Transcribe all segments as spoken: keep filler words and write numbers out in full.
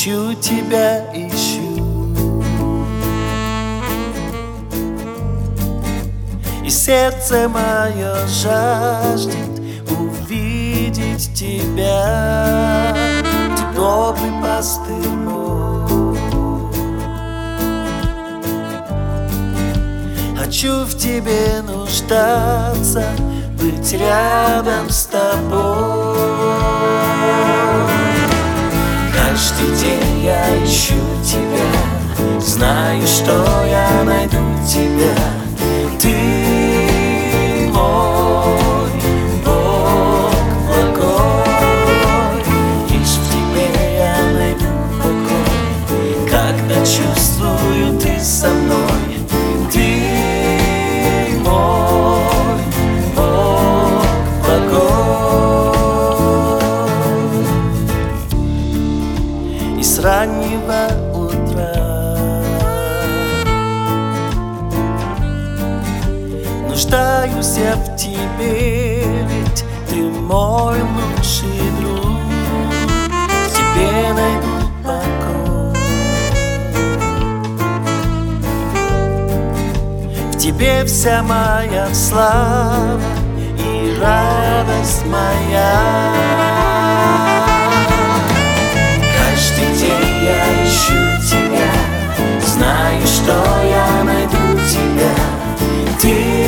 ищу тебя, ищу. И сердце мое жаждет увидеть тебя. Ты добрый пастырь мой. Хочу в тебе нуждаться, быть рядом с тобой. Каждый день я ищу тебя, знаю, что я найду тебя. Ты мой Бог благой, лишь в тебе я найду покой, когда чувствую, ты со мной. Ты мой Бог благой. И с раннего утра нуждаюсь я в тебе, ведь ты мой лучший друг. В тебе найду покой, в тебе вся моя слава и радость моя. Каждый день я ищу тебя, знаю, что я найду тебя. Ты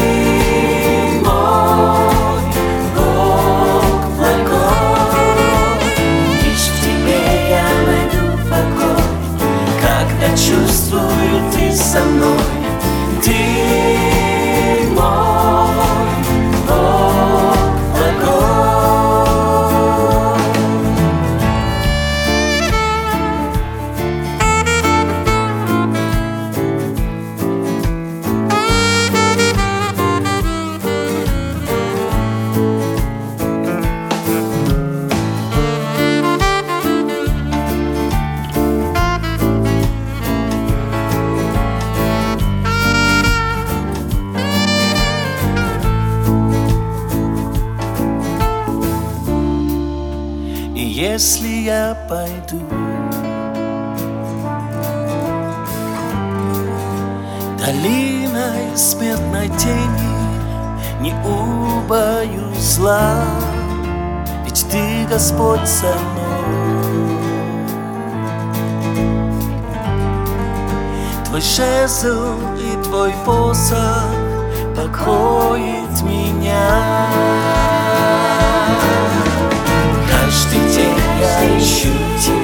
мой Бог благой, лишь в тебе я найду покой, когда чувствую, ты со мной. Ты мой Бог благой. И если я пойду долиной смертной тени, не убоюсь зла, ведь ты, Господь, со мной. Твой жезл и твой посох покроет меня. Каждый день я ищу тебя,